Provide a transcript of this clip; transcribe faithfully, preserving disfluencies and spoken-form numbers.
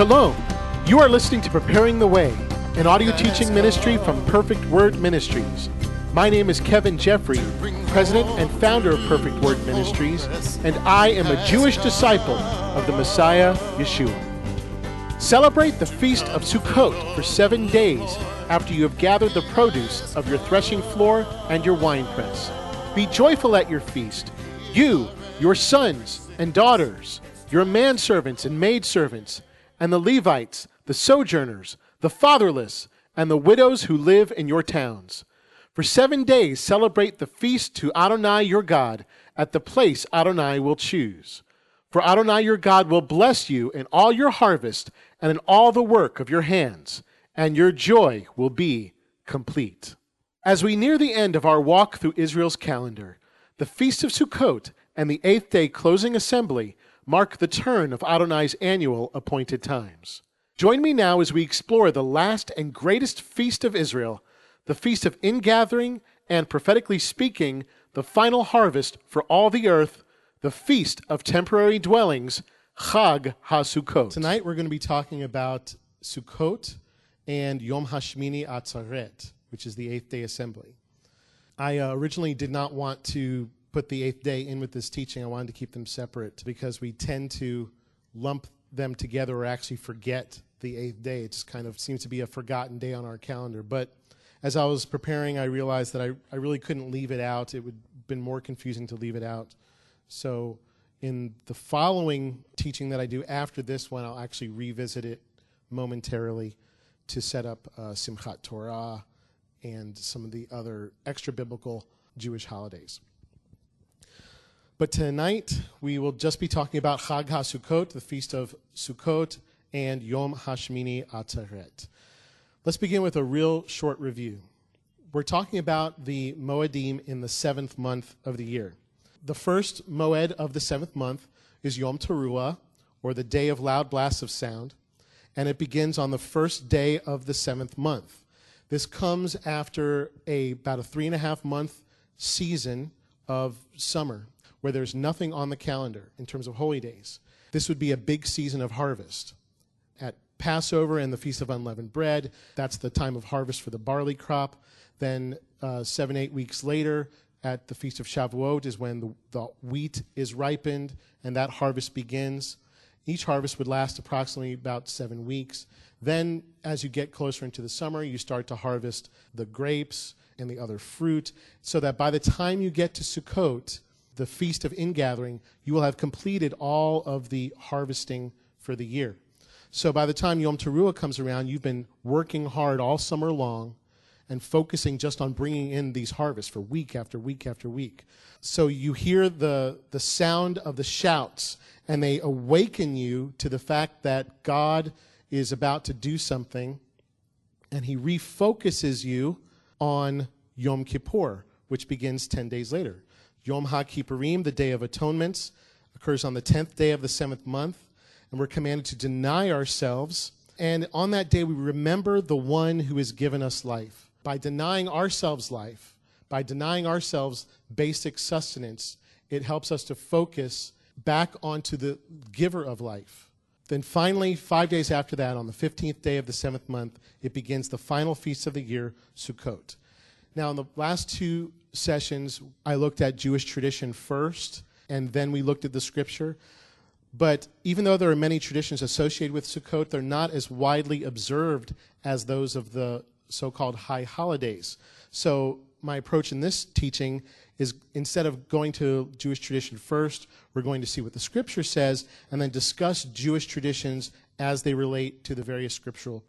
Shalom. You are listening to Preparing the Way, an audio teaching ministry from Perfect Word Ministries. My name is Kevin Jeffrey, president and founder of Perfect Word Ministries, and I am a Jewish disciple of the Messiah, Yeshua. Celebrate the Feast of Sukkot for seven days after you have gathered the produce of your threshing floor and your winepress. Be joyful at your feast, you, your sons and daughters, your manservants and maidservants, and the Levites, the sojourners, the fatherless, and the widows who live in your towns. For seven days celebrate the feast to Adonai your God at the place Adonai will choose. For Adonai your God will bless you in all your harvest and in all the work of your hands, and your joy will be complete. As we near the end of our walk through Israel's calendar, the Feast of Sukkot and the eighth day closing assembly mark the turn of Adonai's annual appointed times. Join me now as we explore the last and greatest feast of Israel, the Feast of Ingathering, and prophetically speaking, the final harvest for all the earth, the Feast of Temporary Dwellings, Chag HaSukkot. Tonight we're going to be talking about Sukkot and Yom HaShmini Atzeret, which is the eighth day assembly. I uh, originally did not want to put the eighth day in with this teaching. I wanted to keep them separate because we tend to lump them together or actually forget the eighth day. It just kind of seems to be a forgotten day on our calendar. But as I was preparing, I realized that I, I really couldn't leave it out. It would have been more confusing to leave it out. So in the following teaching that I do after this one, I'll actually revisit it momentarily to set up uh, Simchat Torah and some of the other extra biblical Jewish holidays. But tonight, we will just be talking about Chag HaSukkot, the Feast of Sukkot, and Yom HaShmini Atzeret. Let's begin with a real short review. We're talking about the Moedim in the seventh month of the year. The first Moed of the seventh month is Yom Teruah, or the Day of Loud Blasts of Sound, and it begins on the first day of the seventh month. This comes after a, about a three and a half month season of summer, where there's nothing on the calendar in terms of holy days. This would be a big season of harvest. At Passover and the Feast of Unleavened Bread, that's the time of harvest for the barley crop. Then uh, seven, eight weeks later, at the Feast of Shavuot is when the, the wheat is ripened and that harvest begins. Each harvest would last approximately about seven weeks. Then, as you get closer into the summer, you start to harvest the grapes and the other fruit, so that by the time you get to Sukkot, the Feast of Ingathering, you will have completed all of the harvesting for the year. So by the time Yom Teruah comes around, you've been working hard all summer long and focusing just on bringing in these harvests for week after week after week. So you hear the, the sound of the shouts, and they awaken you to the fact that God is about to do something, and he refocuses you on Yom Kippur, which begins ten days later. Yom HaKippurim, the Day of Atonements, occurs on the tenth day of the seventh month, and we're commanded to deny ourselves. And on that day, we remember the one who has given us life. By denying ourselves life, by denying ourselves basic sustenance, it helps us to focus back onto the giver of life. Then finally, five days after that, on the fifteenth day of the seventh month, it begins the final feast of the year, Sukkot. Now, in the last two sessions, I looked at Jewish tradition first, and then we looked at the scripture. But even though there are many traditions associated with Sukkot, they're not as widely observed as those of the so-called high holidays. So my approach in this teaching is, instead of going to Jewish tradition first, we're going to see what the scripture says and then discuss Jewish traditions as they relate to the various scriptural